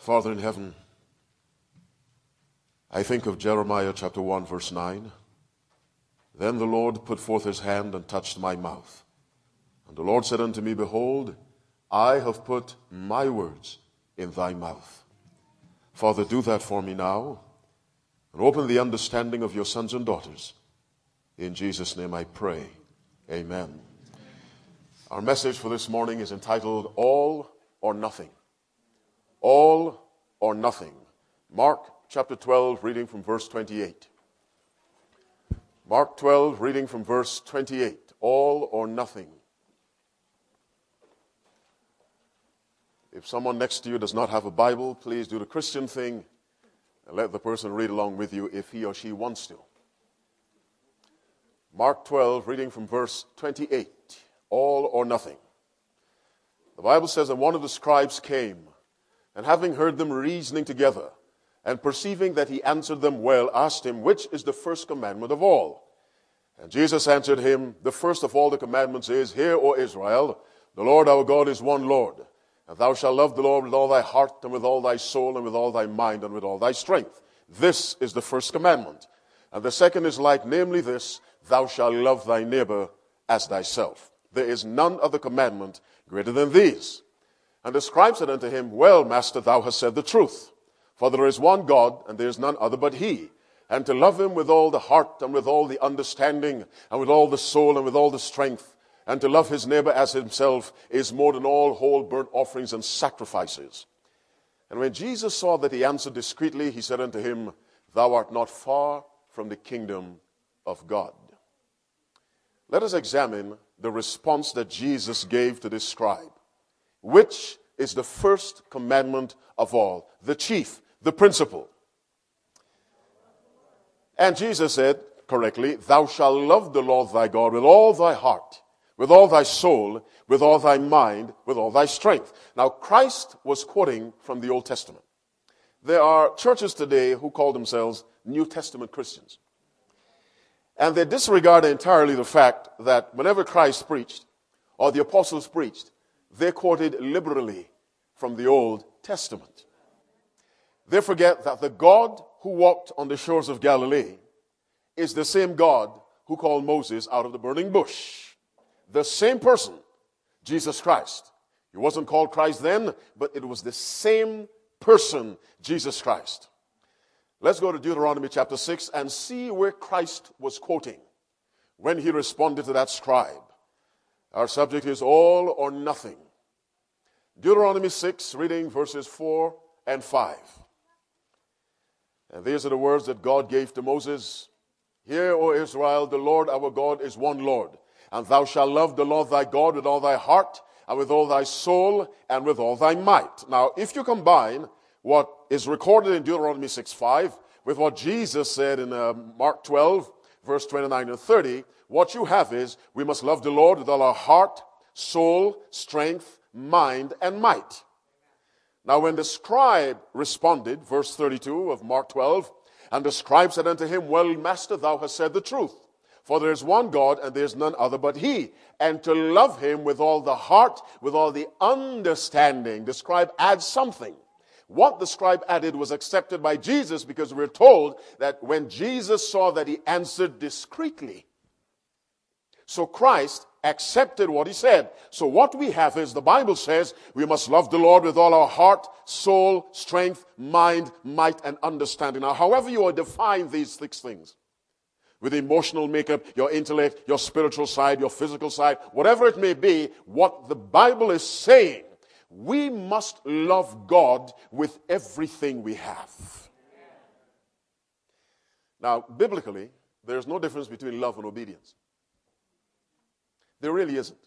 Father in heaven, I think of Jeremiah chapter 1 verse 9. Then the Lord put forth his hand and touched my mouth. And the Lord said unto me, Behold, I have put my words in thy mouth. Father, do that for me now, and open the understanding of your sons and daughters. In Jesus' name I pray. Amen. Our message for this morning is entitled, All or Nothing. All or nothing. Mark chapter 12, reading from verse 28. Mark 12, reading from verse 28. All or nothing. If someone next to you does not have a Bible, please do the Christian thing and let the person read along with you if he or she wants to. Mark 12, reading from verse 28. All or nothing. The Bible says, And one of the scribes came, and having heard them reasoning together, and perceiving that he answered them well, asked him, Which is the first commandment of all? And Jesus answered him, The first of all the commandments is, Hear, O Israel, the Lord our God is one Lord. And thou shalt love the Lord with all thy heart, and with all thy soul, and with all thy mind, and with all thy strength. This is the first commandment. And the second is like, namely this, Thou shalt love thy neighbor as thyself. There is none other commandment greater than these. And the scribe said unto him, Well, Master, thou hast said the truth. For there is one God, and there is none other but he. And to love him with all the heart, and with all the understanding, and with all the soul, and with all the strength, and to love his neighbor as himself, is more than all whole burnt offerings and sacrifices. And when Jesus saw that he answered discreetly, he said unto him, Thou art not far from the kingdom of God. Let us examine the response that Jesus gave to this scribe. Which is the first commandment of all? The chief, the principal. And Jesus said, correctly, Thou shalt love the Lord thy God with all thy heart, with all thy soul, with all thy mind, with all thy strength. Now, Christ was quoting from the Old Testament. There are churches today who call themselves New Testament Christians. And they disregard entirely the fact that whenever Christ preached, or the apostles preached, they quoted liberally from the Old Testament. They forget that the God who walked on the shores of Galilee is the same God who called Moses out of the burning bush. The same person, Jesus Christ. He wasn't called Christ then, but it was the same person, Jesus Christ. Let's go to Deuteronomy chapter 6 and see where Christ was quoting when he responded to that scribe. Our subject is all or nothing. Deuteronomy 6, reading verses 4 and 5. And these are the words that God gave to Moses. Hear, O Israel, the Lord our God is one Lord. And thou shalt love the Lord thy God with all thy heart, and with all thy soul, and with all thy might. Now, if you combine what is recorded in Deuteronomy 6:5 with what Jesus said in Mark 12, verse 29 and 30, what you have is, we must love the Lord with all our heart, soul, strength, mind, and might. Now when the scribe responded, verse 32 of Mark 12, and the scribe said unto him, Well, Master, thou hast said the truth. For there is one God, and there is none other but he. And to love him with all the heart, with all the understanding. The scribe adds something. What the scribe added was accepted by Jesus, because we're told that when Jesus saw that he answered discreetly. So Christ accepted what he said. So what we have is, the Bible says, we must love the Lord with all our heart, soul, strength, mind, might, and understanding. Now, however you define these 6 things, with emotional makeup, your intellect, your spiritual side, your physical side, whatever it may be, what the Bible is saying, we must love God with everything we have. Now, biblically, there's no difference between love and obedience. There really isn't.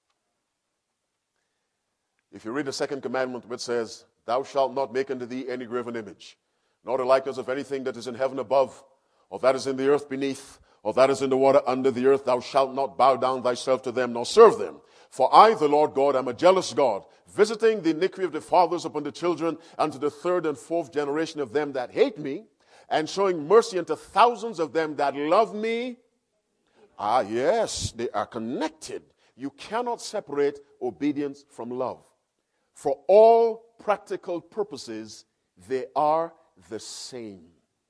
If you read the second commandment, which says, Thou shalt not make unto thee any graven image, nor the likeness of anything that is in heaven above, or that is in the earth beneath, or that is in the water under the earth, thou shalt not bow down thyself to them, nor serve them. For I, the Lord God, am a jealous God, visiting the iniquity of the fathers upon the children, unto the 3rd and 4th generation of them that hate me, and showing mercy unto thousands of them that love me. Ah, yes, they are connected. You cannot separate obedience from love. For all practical purposes, They are the same.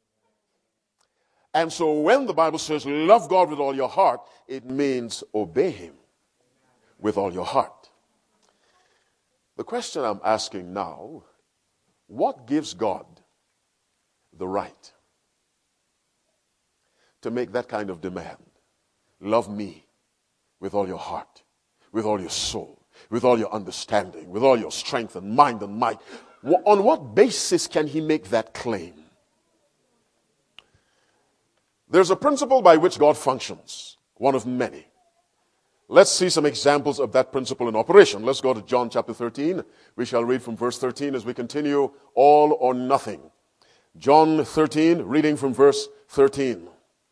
And so when the Bible says love God with all your heart, it means obey him with all your heart. The question I'm asking now, what gives God the right to make that kind of demand? Love me with all your heart, with all your soul, with all your understanding, with all your strength and mind and might. On what basis can he make that claim? There's a principle by which God functions, one of many. Let's see some examples of that principle in operation. Let's go to John chapter 13. We shall read from verse 13 as we continue, all or nothing. John 13, reading from verse 13.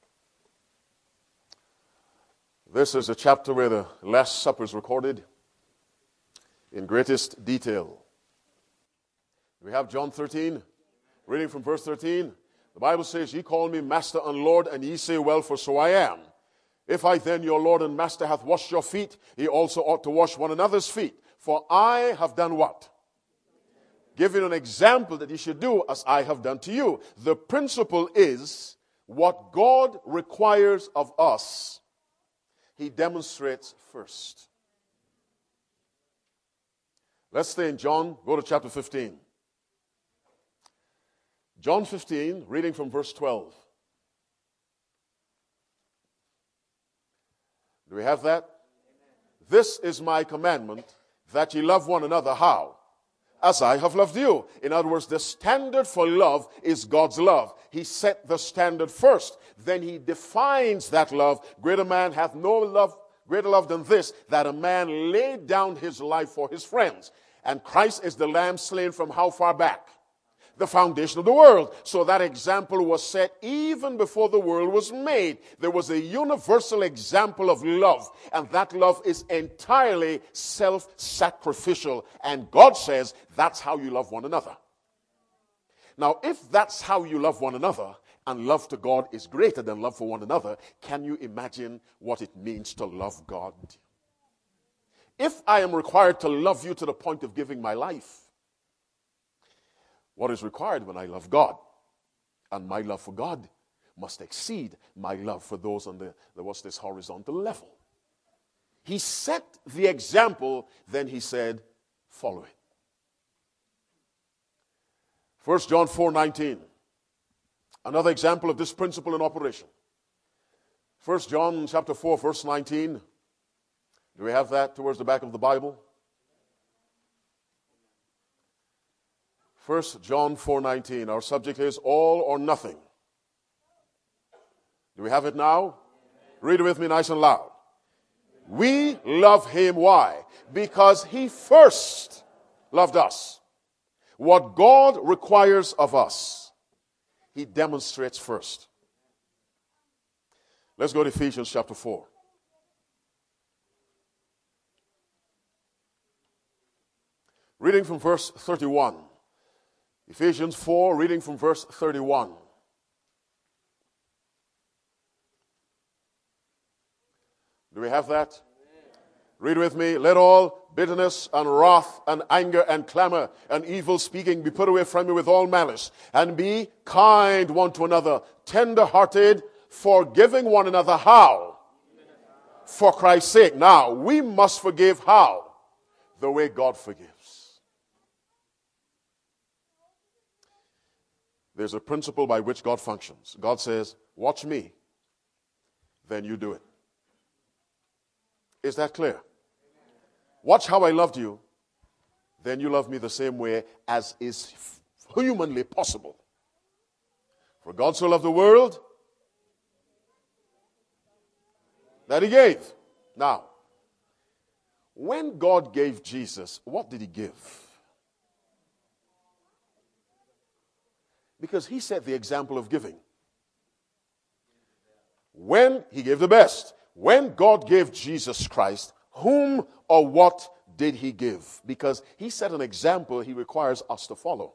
This is a chapter where the Last Supper is recorded in greatest detail. We have John 13, reading from verse 13. The Bible says, ye call me Master and Lord, and ye say, well, for so I am. If I then, your Lord and Master, hath washed your feet, ye also ought to wash one another's feet. For I have done what? Given an example that ye should do as I have done to you. The principle is what God requires of us, he demonstrates first. Let's stay in John. Go to chapter 15. John 15, reading from verse 12. Do we have that? This is my commandment, that ye love one another. How? As I have loved you. In other words, the standard for love is God's love. He set the standard first. Then he defines that love. Greater man hath no love, greater love than this, that a man laid down his life for his friends. And Christ is the lamb slain from how far back? The foundation of the world. So that example was set even before the world was made. There was a universal example of love, and that love is entirely self-sacrificial. And God says that's how you love one another. Now, if that's how you love one another, and love to God is greater than love for one another, can you imagine what it means to love God? If I am required to love you to the point of giving my life, what is required when I love God? And my love for God must exceed my love for those on the horizontal level. He set the example, then he said, follow it. 1 John 4:19. Another example of this principle in operation. 1 John chapter 4, verse 19. Do we have that towards the back of the Bible? 1 John 4:19. Our subject is all or nothing. Do we have it now? Read it with me nice and loud. We love him. Why? Because he first loved us. What God requires of us, he demonstrates first. Let's go to Ephesians chapter 4. Reading from verse 31. Ephesians 4, reading from verse 31. Do we have that? Read with me. Let all bitterness and wrath and anger and clamor and evil speaking be put away from you with all malice. And be kind one to another, tender-hearted, forgiving one another. How? For Christ's sake. Now, we must forgive how? The way God forgives. There's a principle by which God functions. God says, watch me, then you do it. Is that clear? Watch how I loved you, then you love me the same way as is humanly possible. For God so loved the world that he gave. Now, when God gave Jesus, what did he give? Because he set the example of giving. When he gave the best. When God gave Jesus Christ, whom or what did he give? Because he set an example he requires us to follow.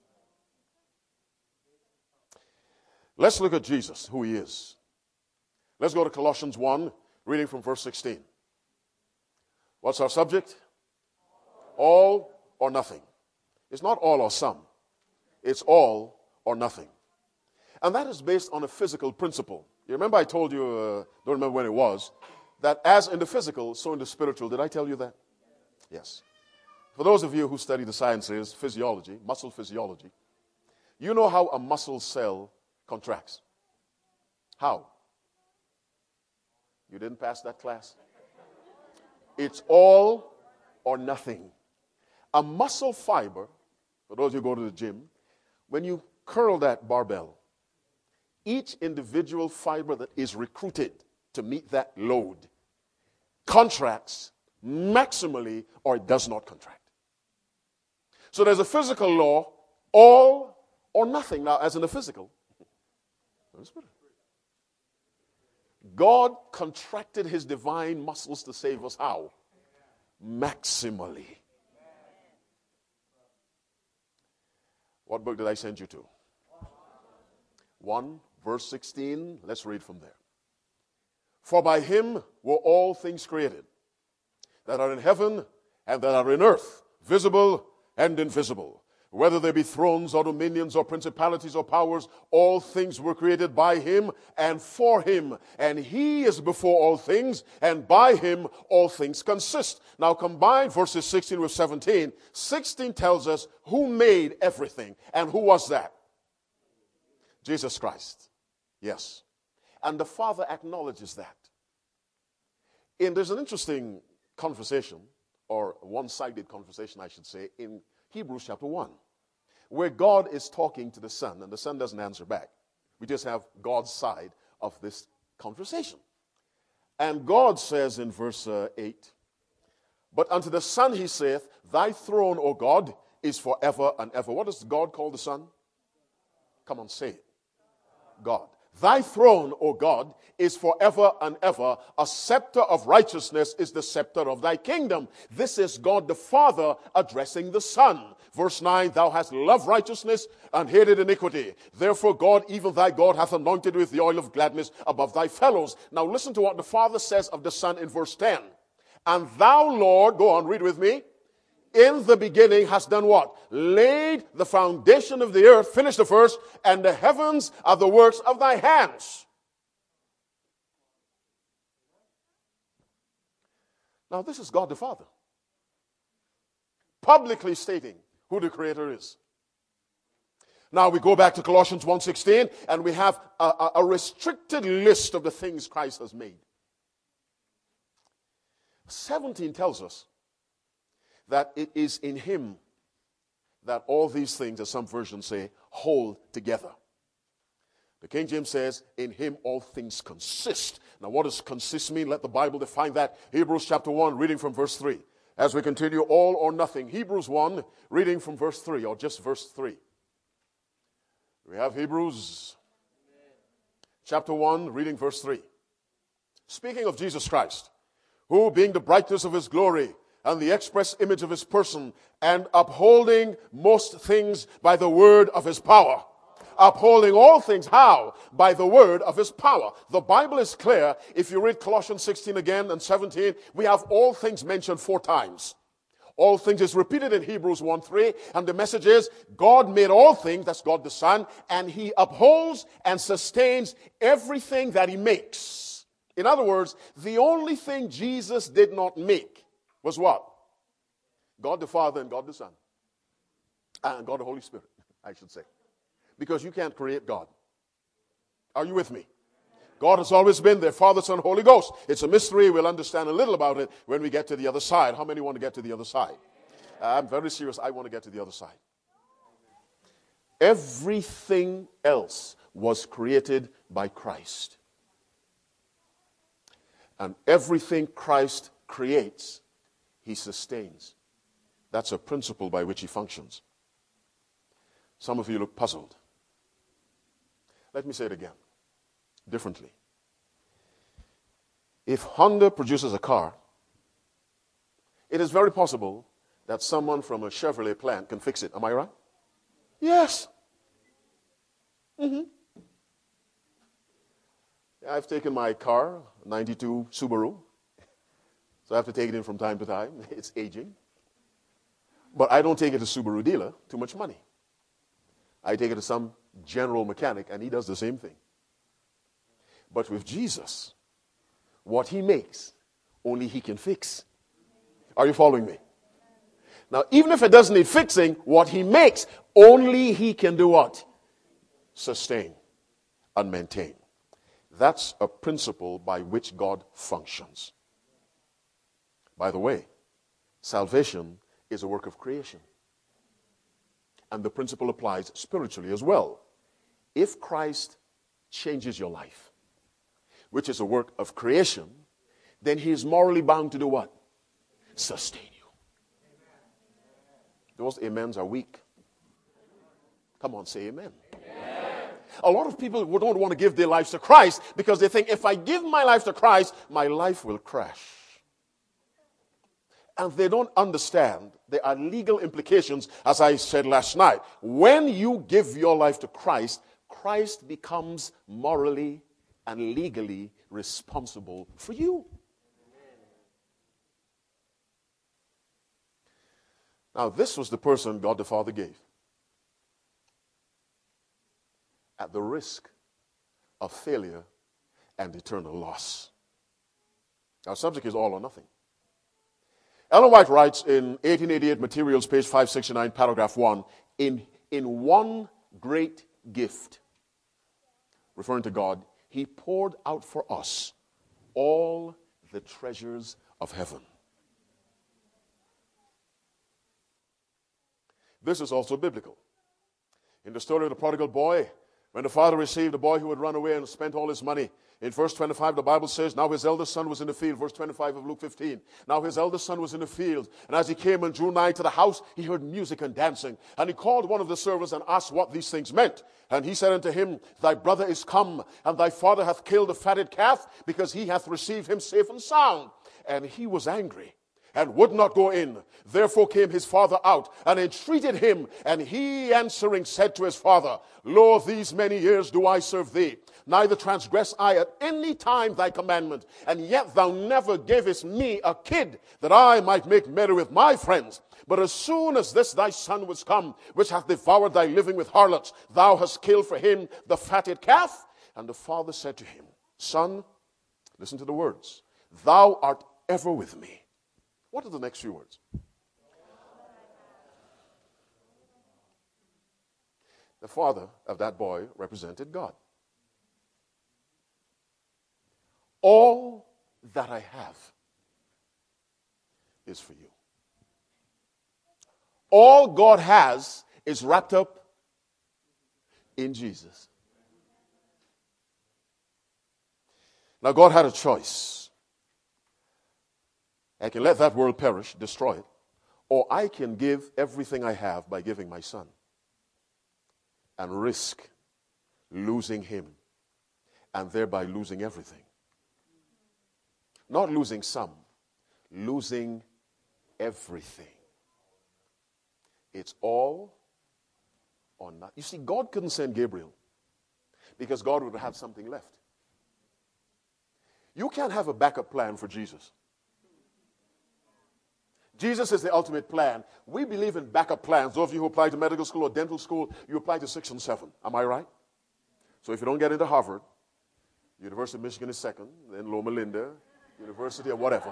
Let's look at Jesus, who he is. Let's go to Colossians 1, reading from verse 16. What's our subject? All or nothing. It's not all or some. It's all or nothing. And that is based on a physical principle. You remember I told you, don't remember when it was, that as in the physical, so in the spiritual. Did I tell you that? Yes. For those of you who study the sciences, physiology, muscle physiology, you know how a muscle cell contracts. How? You didn't pass that class? It's all or nothing. A muscle fiber, for those who go to the gym, when you curl that barbell, each individual fiber that is recruited to meet that load contracts maximally or it does not contract. So there's a physical law, all or nothing. Now, as in the physical, God contracted his divine muscles to save us how? Maximally. What book did I send you to? 1 verse 16. Let's read from there. For by him were all things created, that are in heaven and that are in earth, visible and invisible. Whether they be thrones or dominions or principalities or powers, all things were created by him and for him. And he is before all things, and by him all things consist. Now combine verses 16 with 17. 16 tells us who made everything. And who was that? Jesus Christ. Yes. And the Father acknowledges that. And there's an interesting conversation, or one-sided conversation, I should say, in Hebrews chapter 1, where God is talking to the Son, and the Son doesn't answer back. We just have God's side of this conversation. And God says in verse 8, but unto the Son he saith, thy throne, O God, is forever and ever. What does God call the Son? Come on, say it. God. Thy throne, O God, is forever and ever. A scepter of righteousness is the scepter of thy kingdom. This is God the Father addressing the Son. Verse 9, thou hast loved righteousness and hated iniquity. Therefore God, even thy God, hath anointed with the oil of gladness above thy fellows. Now listen to what the Father says of the Son in verse 10. And thou, Lord, go on, read with me. In the beginning has done what? Laid the foundation of the earth, finish the verse, and the heavens are the works of thy hands. Now this is God the Father, publicly stating who the Creator is. Now we go back to Colossians 1:16, and we have a restricted list of the things Christ has made. 17 tells us that it is in him that all these things, as some versions say, hold together. The King James says, in him all things consist. Now what does consist mean? Let the Bible define that. Hebrews chapter 1, reading from verse 3. As we continue, all or nothing. Hebrews 1, reading from verse 3, or just verse 3. We have Hebrews chapter 1, reading verse 3. Speaking of Jesus Christ, who being the brightness of his glory, and the express image of his person, and upholding most things by the word of his power. Upholding all things, how? By the word of his power. The Bible is clear. If you read Colossians 16 again and 17, we have all things mentioned 4 times. All things is repeated in Hebrews 1:3, and the message is, God made all things, that's God the Son, and he upholds and sustains everything that he makes. In other words, the only thing Jesus did not make was what? God the Father and God the Son. And God the Holy Spirit, I should say. Because you can't create God. Are you with me? God has always been there, Father, Son, Holy Ghost. It's a mystery. We'll understand a little about it when we get to the other side. How many want to get to the other side? I'm very serious. I want to get to the other side. Everything else was created by Christ. And everything Christ creates, he sustains. That's a principle by which he functions. Some of you look puzzled. Let me say it again, differently. If Honda produces a car, it is very possible that someone from a Chevrolet plant can fix it. Am I right? Yes. I've taken my car, 92 Subaru, so I have to take it in from time to time. It's aging. But I don't take it to Subaru dealer, too much money. I take it to some general mechanic, and he does the same thing. But with Jesus, what he makes, only he can fix. Are you following me? Now, even if it doesn't need fixing, what he makes, only he can do what? Sustain and maintain. That's a principle by which God functions. By the way, salvation is a work of creation. And the principle applies spiritually as well. If Christ changes your life, which is a work of creation, then he is morally bound to do what? Sustain you. Those amens are weak. Come on, say amen. Amen. A lot of people don't want to give their lives to Christ because they think if I give my life to Christ, my life will crash. And they don't understand there are legal implications, as I said last night. When you give your life to Christ, Christ becomes morally and legally responsible for you. Now, this was the person God the Father gave. At the risk of failure and eternal loss. Our subject is all or nothing. Ellen White writes in 1888 Materials, page 569, paragraph 1, in one great gift, referring to God, he poured out for us all the treasures of heaven. This is also biblical. In the story of the prodigal boy, when the father received a boy who had run away and spent all his money, in verse 25, the Bible says, now his eldest son was in the field. Verse 25 of Luke 15. Now his eldest son was in the field. And as he came and drew nigh to the house, he heard music and dancing. And he called one of the servants and asked what these things meant. And he said unto him, thy brother is come, and thy father hath killed a fatted calf, because he hath received him safe and sound. And he was angry, and would not go in. Therefore came his father out, and entreated him. And he answering said to his father, lo, these many years do I serve thee, neither transgress I at any time thy commandment. And yet thou never gavest me a kid, that I might make merry with my friends. But as soon as this thy son was come, which hath devoured thy living with harlots, thou hast killed for him the fatted calf. And the father said to him, son, listen to the words, thou art ever with me. What are the next few words? The father of that boy represented God. All that I have is for you. All God has is wrapped up in Jesus. Now God had a choice. I can let that world perish, destroy it, or I can give everything I have by giving my son and risk losing him and thereby losing everything. Not losing some, losing everything. It's all or nothing. You see, God couldn't send Gabriel because God would have something left. You can't have a backup plan for Jesus. Jesus is the ultimate plan. We believe in backup plans. Those of you who apply to medical school or dental school, you apply to 6 and 7. Am I right? So if you don't get into Harvard, University of Michigan is second, then Loma Linda, University of whatever.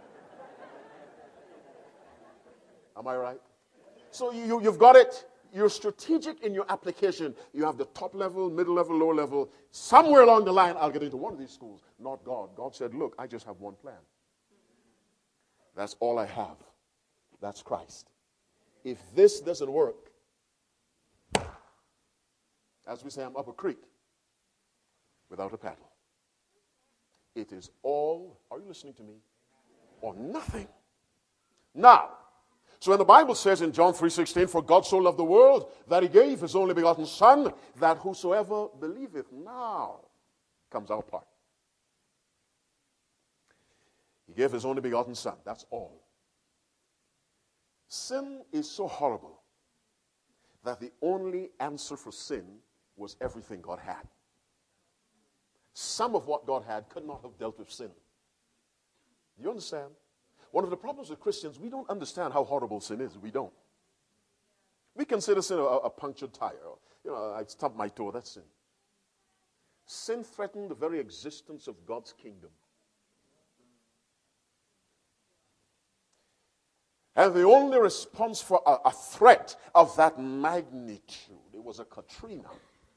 Am I right? So you've got it. You're strategic in your application. You have the top level, middle level, lower level. Somewhere along the line, I'll get into one of these schools. Not God. God said, look, I just have one plan. That's all I have. That's Christ. If this doesn't work, as we say, I'm up a creek without a paddle. It is all, are you listening to me? Or nothing. Now, so when the Bible says in John 3:16, for God so loved the world that he gave his only begotten Son, that whosoever believeth, now comes our part. He gave his only begotten Son. That's all. Sin is so horrible that the only answer for sin was everything God had. Some of what God had could not have dealt with sin. Do you understand? One of the problems with Christians, we don't understand how horrible sin is. We don't. We consider sin a punctured tire. I stubbed my toe, that's sin. Sin threatened the very existence of God's kingdom. And the only response for a threat of that magnitude, it was a Katrina,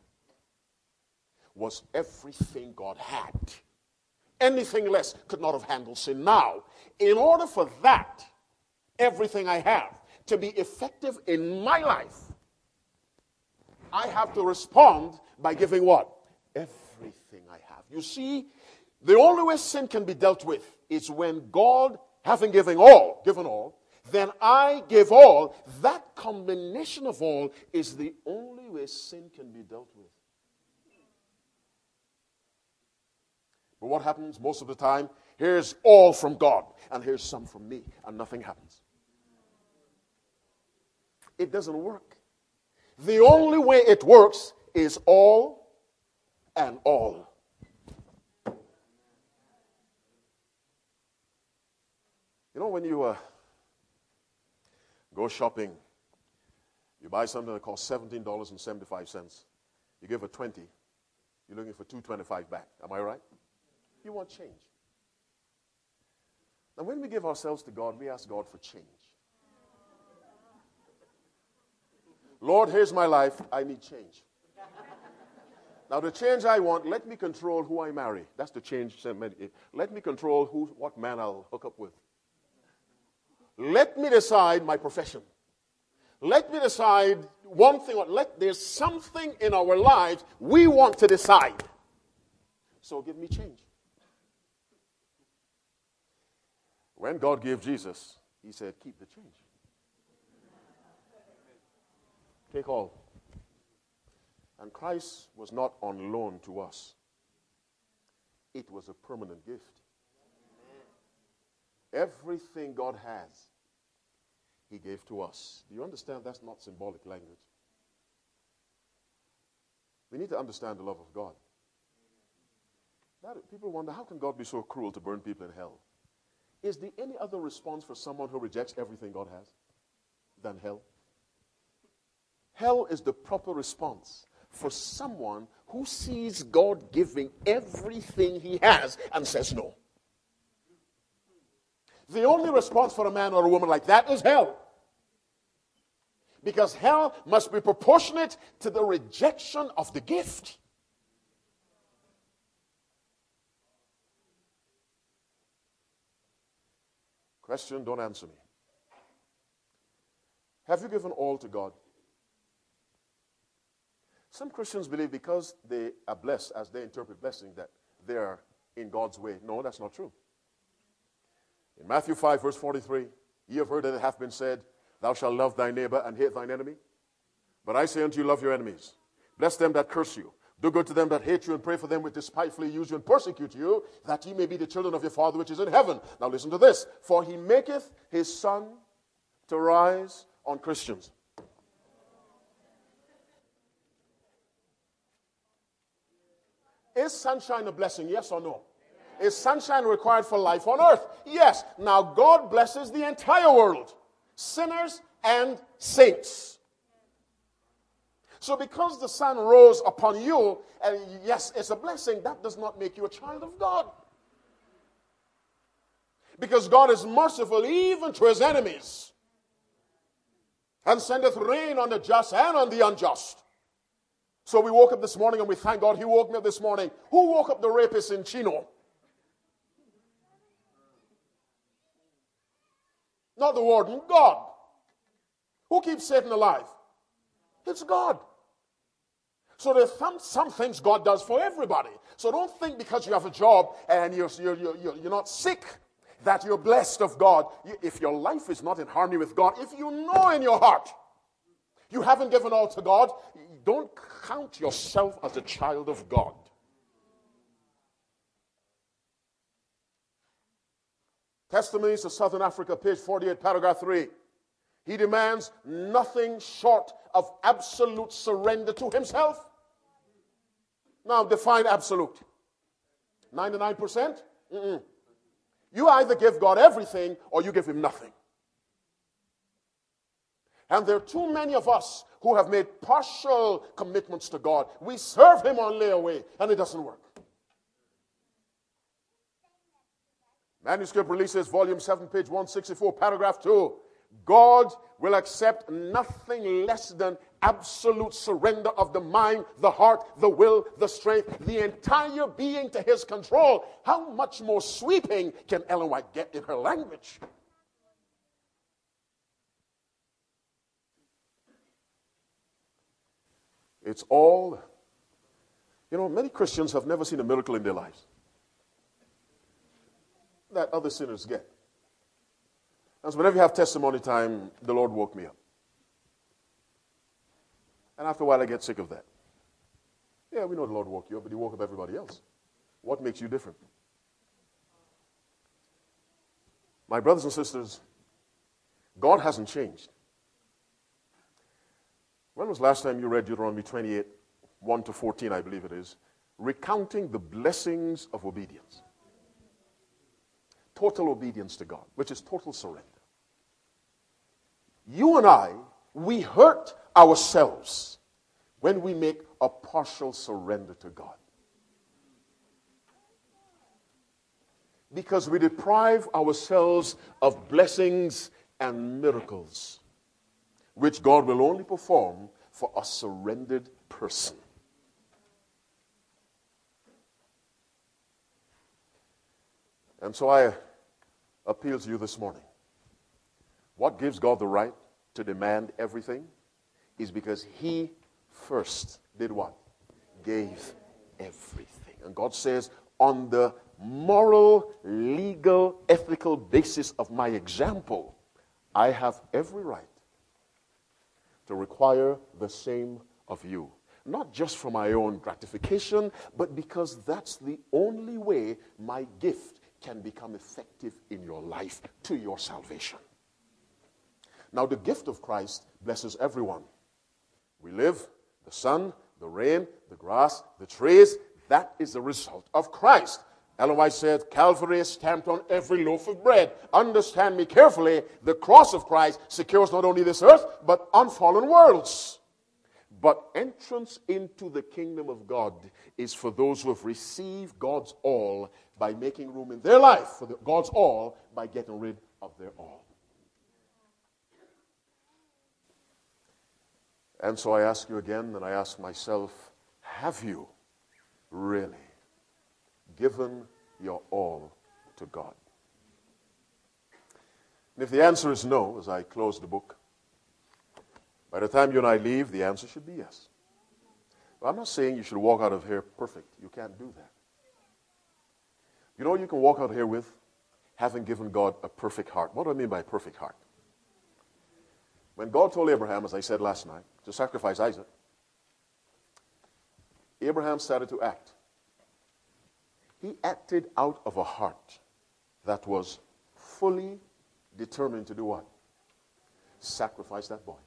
was everything God had. Anything less could not have handled sin. Now, in order for that, everything I have, to be effective in my life, I have to respond by giving what? Everything I have. You see, the only way sin can be dealt with is when God, having given all, then I give all. That combination of all is the only way sin can be dealt with. But what happens most of the time? Here's all from God, and here's some from me, and nothing happens. It doesn't work. The only way it works is all and all. You know, when you go shopping, you buy something that costs $17.75. You give it $20. You're looking for $2.25 back. Am I right? You want change. Now, when we give ourselves to God, we ask God for change. Lord, here's my life. I need change. Now, the change I want, let me control who I marry. That's the change. Let me control what man I'll hook up with. Let me decide my profession. Let me decide one thing. There's something in our lives we want to decide. So give me change. When God gave Jesus, he said, keep the change. Take all. And Christ was not on loan to us. It was a permanent gift. Everything God has, he gave to us. Do you understand that's not symbolic language? We need to understand the love of God. People wonder, how can God be so cruel to burn people in hell? Is there any other response for someone who rejects everything God has than hell? Hell is the proper response for someone who sees God giving everything he has and says no. The only response for a man or a woman like that is hell. Because hell must be proportionate to the rejection of the gift. Question, don't answer me. Have you given all to God? Some Christians believe because they are blessed, as they interpret blessing, that they are in God's way. No, that's not true. In Matthew 5, verse 43, ye have heard that it hath been said, thou shalt love thy neighbor and hate thine enemy. But I say unto you, love your enemies. Bless them that curse you. Do good to them that hate you, and pray for them which despitefully use you and persecute you, that ye may be the children of your Father which is in heaven. Now listen to this. For he maketh his sun to rise on Christians. Is sunshine a blessing? Yes or no? Is sunshine required for life on earth? Yes. Now God blesses the entire world. Sinners and saints. So because the sun rose upon you, and yes, it's a blessing, that does not make you a child of God. Because God is merciful even to his enemies, and sendeth rain on the just and on the unjust. So we woke up this morning and we thank God he woke me up this morning. Who woke up the rapist in Chino? Not the warden, God. Who keeps Satan alive? It's God. So there's some things God does for everybody. So don't think because you have a job and you're not sick that you're blessed of God. If your life is not in harmony with God, if you know in your heart you haven't given all to God, don't count yourself as a child of God. Testimonies of Southern Africa, page 48, paragraph 3. He demands nothing short of absolute surrender to himself. Now, define absolute. 99%? You either give God everything or you give him nothing. And there are too many of us who have made partial commitments to God. We serve him on layaway, and it doesn't work. Manuscript Releases, Volume 7, page 164, paragraph 2. God will accept nothing less than absolute surrender of the mind, the heart, the will, the strength, the entire being to his control. How much more sweeping can Ellen White get in her language? It's all, many Christians have never seen a miracle in their lives that other sinners get. And so whenever you have testimony time, the Lord woke me up. And after a while, I get sick of that. Yeah, we know the Lord woke you up, but he woke up everybody else. What makes you different? My brothers and sisters, God hasn't changed. When was the last time you read Deuteronomy 28, 1 to 14, I believe it is, recounting the blessings of obedience? Total obedience to God, which is total surrender. You and I, we hurt ourselves when we make a partial surrender to God. Because we deprive ourselves of blessings and miracles, which God will only perform for a surrendered person. And so I appeal to you this morning. What gives God the right to demand everything is because he first did what? Gave everything. And God says, on the moral, legal, ethical basis of my example, I have every right to require the same of you. Not just for my own gratification, but because that's the only way my gift can become effective in your life to your salvation. Now, the gift of Christ blesses everyone. We live, the sun, the rain, the grass, the trees, that is the result of Christ. Ellen White said, Calvary is stamped on every loaf of bread. Understand me carefully, the cross of Christ secures not only this earth, but unfallen worlds. But entrance into the kingdom of God is for those who have received God's all by making room in their life for God's all by getting rid of their all. And so I ask you again, and I ask myself, have you really given your all to God? And if the answer is no, as I close the book, by the time you and I leave, the answer should be yes. But I'm not saying you should walk out of here perfect. You can't do that. You know what you can walk out here with? Having given God a perfect heart. What do I mean by a perfect heart? When God told Abraham, as I said last night, to sacrifice Isaac, Abraham started to act. He acted out of a heart that was fully determined to do what? Sacrifice that boy.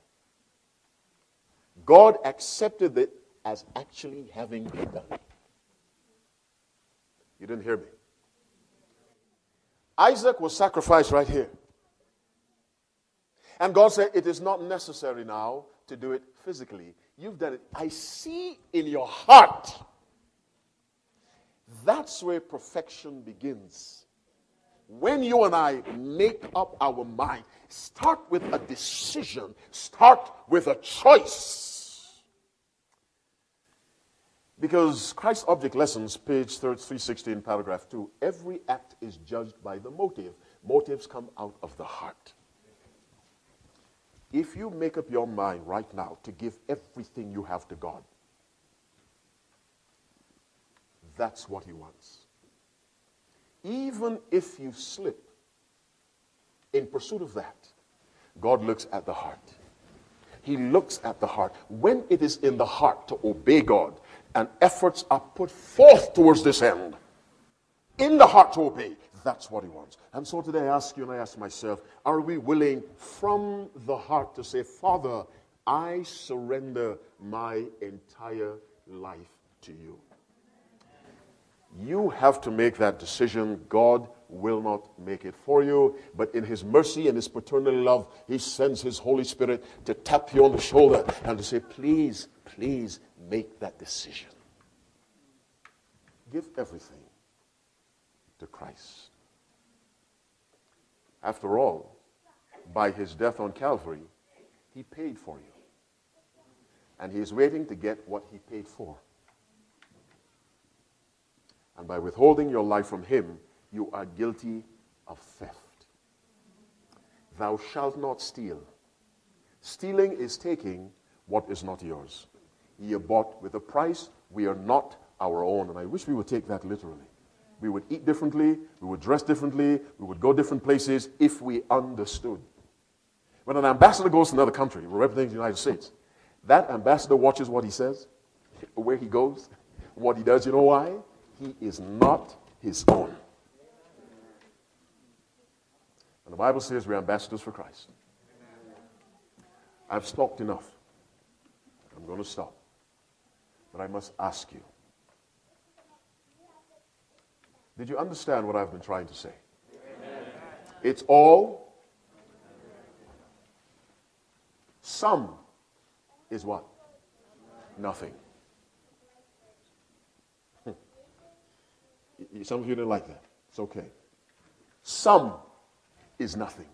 God accepted it as actually having been done. You didn't hear me. Isaac was sacrificed right here. And God said, it is not necessary now to do it physically. You've done it. I see in your heart. That's where perfection begins. When you and I make up our mind, start with a decision, start with a choice. Because Christ's Object Lessons, page 316, paragraph 2, every act is judged by the motive. Motives come out of the heart. If you make up your mind right now to give everything you have to God, that's what he wants. Even if you slip in pursuit of that, God looks at the heart. He looks at the heart. When it is in the heart to obey God, and efforts are put forth towards this end, in the heart to obey, that's what he wants. And so today I ask you and I ask myself, are we willing from the heart to say, Father, I surrender my entire life to you? You have to make that decision. God will not make it for you. But in his mercy and his paternal love, he sends his Holy Spirit to tap you on the shoulder and to say, please, please make that decision. Give everything to Christ. After all, by his death on Calvary, he paid for you. And he is waiting to get what he paid for. And by withholding your life from him, you are guilty of theft. Thou shalt not steal. Stealing is taking what is not yours. Ye are bought with a price. We are not our own. And I wish we would take that literally. We would eat differently. We would dress differently. We would go different places if we understood. When an ambassador goes to another country, representing the United States, that ambassador watches what he says, where he goes, what he does. You know why? He is not his own. And the Bible says we're ambassadors for Christ. I've talked enough. I'm going to stop. But I must ask you, did you understand what I've been trying to say? It's all. Some is what? Nothing. Some of you didn't like that. It's okay. Some is nothing.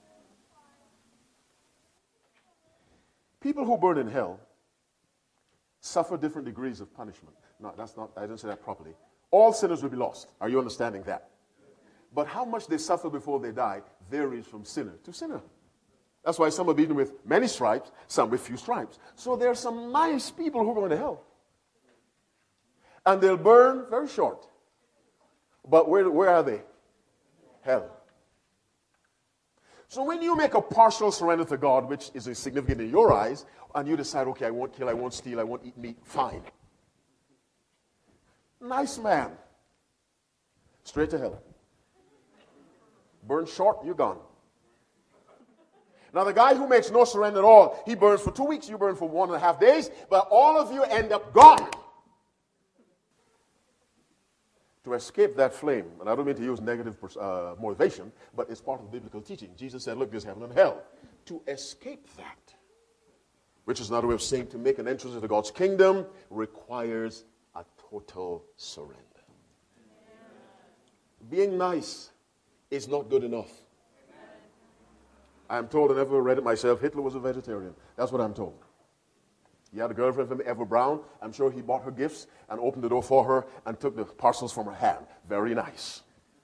People who burn in hell suffer different degrees of punishment. No, that's not, I didn't say that properly. All sinners will be lost. Are you understanding that? But how much they suffer before they die varies from sinner to sinner. That's why some are beaten with many stripes, some with few stripes. So there are some nice people who are going to hell. And they'll burn very short. But where are they? Hell. So when you make a partial surrender to God, which is insignificant in your eyes, and you decide, okay, I won't kill, I won't steal, I won't eat meat, fine. Nice man. Straight to hell. Burn short, you're gone. Now the guy who makes no surrender at all, he burns for 2 weeks, you burn for 1.5 days, but all of you end up gone. To escape that flame, and I don't mean to use negative motivation, but it's part of biblical teaching. Jesus said, look, there's heaven and hell. To escape that, which is another way of saying to make an entrance into God's kingdom, requires a total surrender. Being nice is not good enough. I'm told, I never read it myself, Hitler was a vegetarian. That's what I'm told. He had a girlfriend from Eva Braun. I'm sure he bought her gifts and opened the door for her and took the parcels from her hand. Very nice.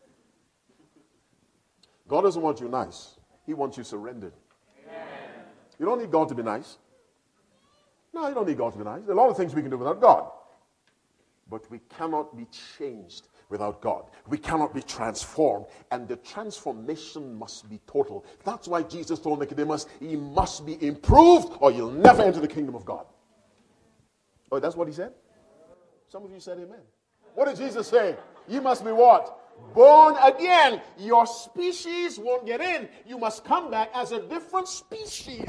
God doesn't want you nice. He wants you surrendered. Amen. You don't need God to be nice. No, you don't need God to be nice. There are a lot of things we can do without God. But we cannot be changed without God. We cannot be transformed. And the transformation must be total. That's why Jesus told Nicodemus, he must be improved or you'll never enter the kingdom of God. Oh, that's what he said? Some of you said amen. What did Jesus say? You must be what? Born again. Your species won't get in. You must come back as a different species.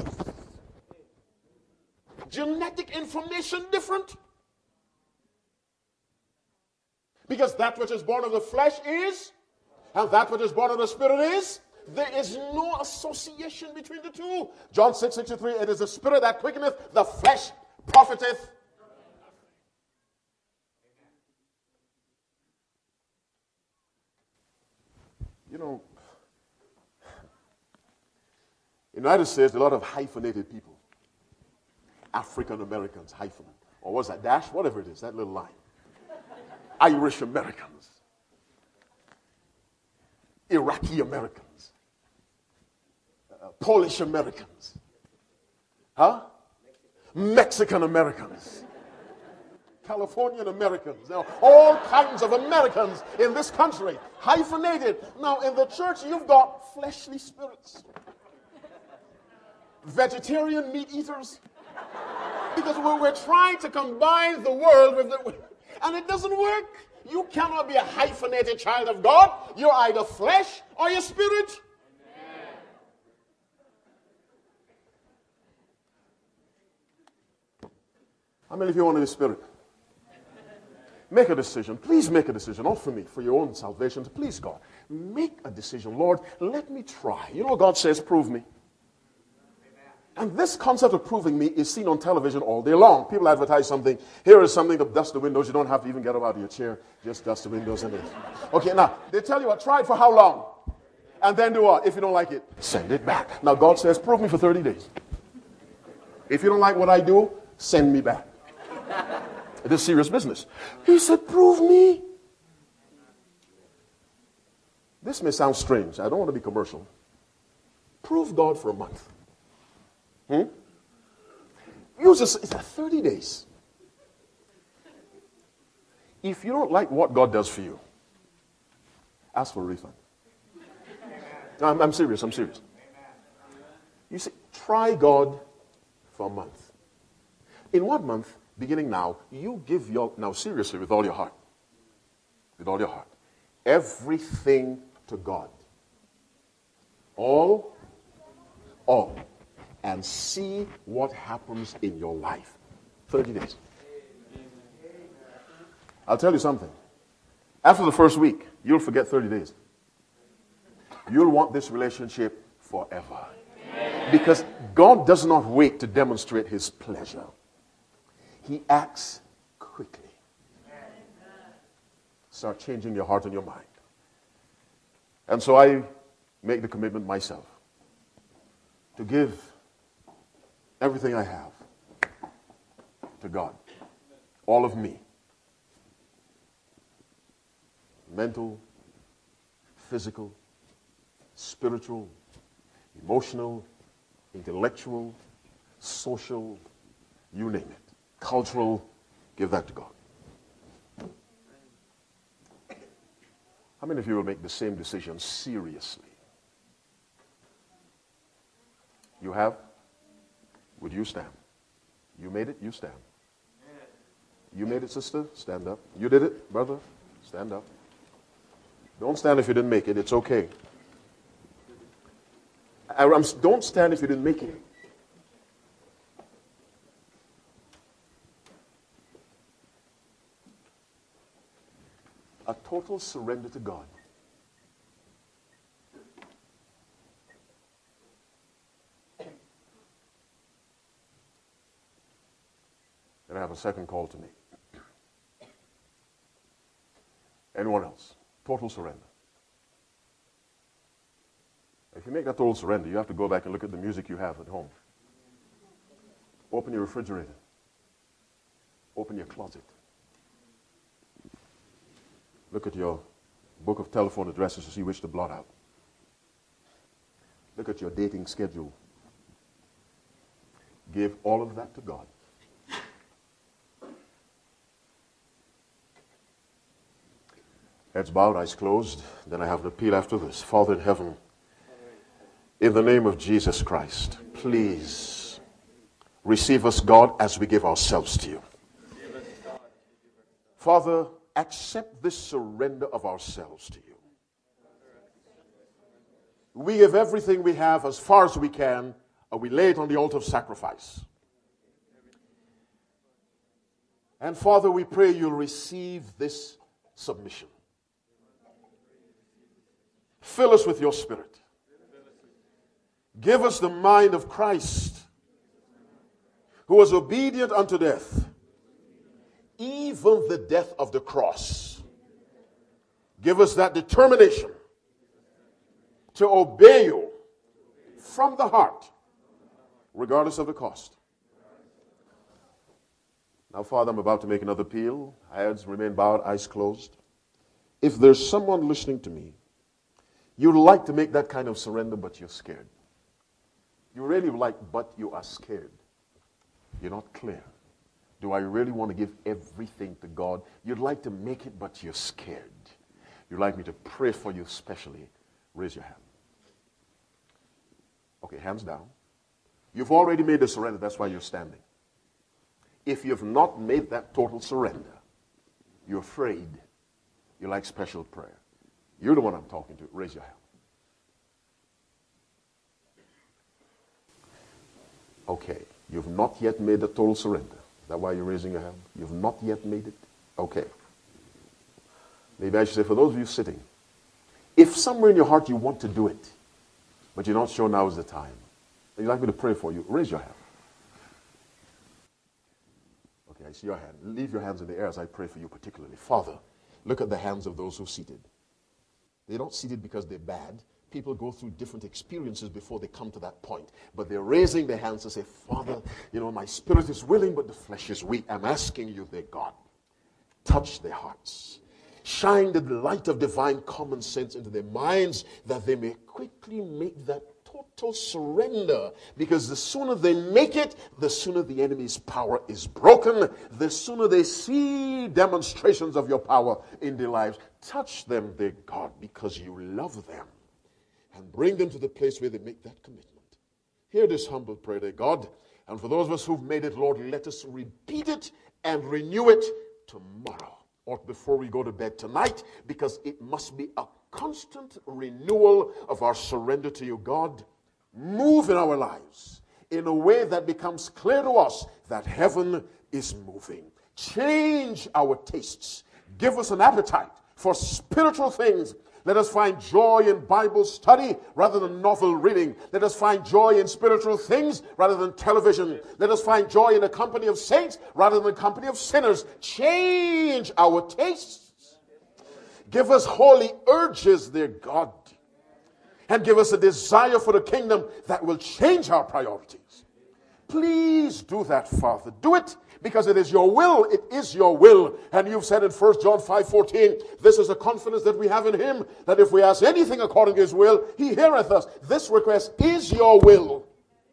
Genetic information different. Because that which is born of the flesh is, and that which is born of the spirit is. There is no association between the two. John 6:63, it is the spirit that quickeneth, the flesh profiteth. You know, in the United States, there are a lot of hyphenated people. African Americans, hyphen. Or what's that, dash? Whatever it is, that little line. Irish Americans. Iraqi Americans. Polish Americans. Huh? Mexican Americans. Californian Americans. Now, all kinds of Americans in this country, hyphenated. Now, in the church, you've got fleshly spirits. Vegetarian meat eaters. Because we're trying to combine the world with the... And it doesn't work. You cannot be a hyphenated child of God. You're either flesh or you're spirit. Amen. How many of you want to be spirit? Make a decision. Please make a decision. Not for me, for your own salvation. Please, God, make a decision. Lord, let me try. You know what God says? Prove me. And this concept of proving me is seen on television all day long. People advertise something. Here is something to dust the windows. You don't have to even get up out of your chair. Just dust the windows and it. Okay, now, they tell you what, try it for how long? And then do what? If you don't like it, send it back. Now, God says, prove me for 30 days. If you don't like what I do, send me back. It is serious business. He said, prove me. This may sound strange. I don't want to be commercial. Prove God for a month. You just, it's 30 days. If you don't like what God does for you, ask for a refund. No, I'm serious. You see, try God for a month. In 1 month, beginning now, you give now seriously, with all your heart, everything to God. All, and see what happens in your life. 30 days. I'll tell you something. After the first week, you'll forget 30 days. You'll want this relationship forever. Because God does not wait to demonstrate his pleasure. He acts quickly. Start changing your heart and your mind. And so I make the commitment myself to give everything I have to God. All of me. Mental, physical, spiritual, emotional, intellectual, social, you name it. Cultural, give that to God. How many of you will make the same decision seriously? You have? Would you stand? You made it, you stand. You made it, sister, stand up. You did it, brother, stand up. Don't stand if you didn't make it, it's okay. Don't stand if you didn't make it. A total surrender to God. And I have a second call to make. Anyone else? Total surrender. If you make that total surrender, you have to go back and look at the music you have at home. Open your refrigerator. Open your closet. Look at your book of telephone addresses to see which to blot out. Look at your dating schedule. Give all of that to God. Heads bowed, eyes closed. Then I have an appeal after this. Father in heaven, in the name of Jesus Christ, please receive us, God, as we give ourselves to you. Father, accept this surrender of ourselves to you. We give everything we have as far as we can, and we lay it on the altar of sacrifice. And Father, we pray you'll receive this submission. Fill us with your Spirit. Give us the mind of Christ, who was obedient unto death, even the death of the cross. Give us that determination to obey you from the heart, regardless of the cost. Now, Father, I'm about to make another appeal. Heads remain bowed, eyes closed. If there's someone listening to me, you'd like to make that kind of surrender, but you're scared. You really like, but you are scared. You're not clear. Do I really want to give everything to God? You'd like to make it, but you're scared. You'd like me to pray for you specially. Raise your hand. Okay, hands down. You've already made the surrender. That's why you're standing. If you've not made that total surrender, you're afraid. You like special prayer. You're the one I'm talking to. Raise your hand. Okay. You've not yet made the total surrender. Is that why you're raising your hand? You've not yet made it? Okay. Maybe I should say, for those of you sitting, if somewhere in your heart you want to do it, but you're not sure now is the time, and you'd like me to pray for you, raise your hand. Okay, I see your hand. Leave your hands in the air as I pray for you particularly. Father, look at the hands of those who are seated. They're not seated because they're bad. People go through different experiences before they come to that point. But they're raising their hands to say, Father, my spirit is willing, but the flesh is weak. I'm asking you, dear God, touch their hearts. Shine the light of divine common sense into their minds that they may quickly make that total surrender. Because the sooner they make it, the sooner the enemy's power is broken. The sooner they see demonstrations of your power in their lives. Touch them, dear God, because you love them. And bring them to the place where they make that commitment. Hear this humble prayer, dear God. And for those of us who've made it, Lord, let us repeat it and renew it tomorrow or before we go to bed tonight, because it must be a constant renewal of our surrender to you, God. Move in our lives in a way that becomes clear to us that heaven is moving. Change our tastes. Give us an appetite for spiritual things. Let us find joy in Bible study rather than novel reading. Let us find joy in spiritual things rather than television. Let us find joy in the company of saints rather than the company of sinners. Change our tastes. Give us holy urges, dear God. And give us a desire for the kingdom that will change our priorities. Please do that, Father. Do it. Because it is your will. It is your will. And you've said in 1 John 5:14, this is the confidence that we have in him, that if we ask anything according to his will, he heareth us. This request is your will.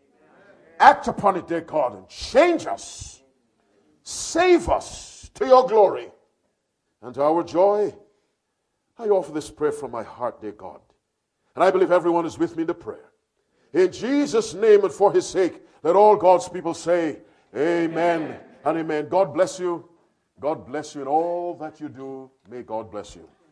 Act upon it, dear God, and change us. Save us to your glory and to our joy. I offer this prayer from my heart, dear God. And I believe everyone is with me in the prayer. In Jesus' name and for his sake, let all God's people say, Amen. And amen. God bless you. God bless you in all that you do. May God bless you.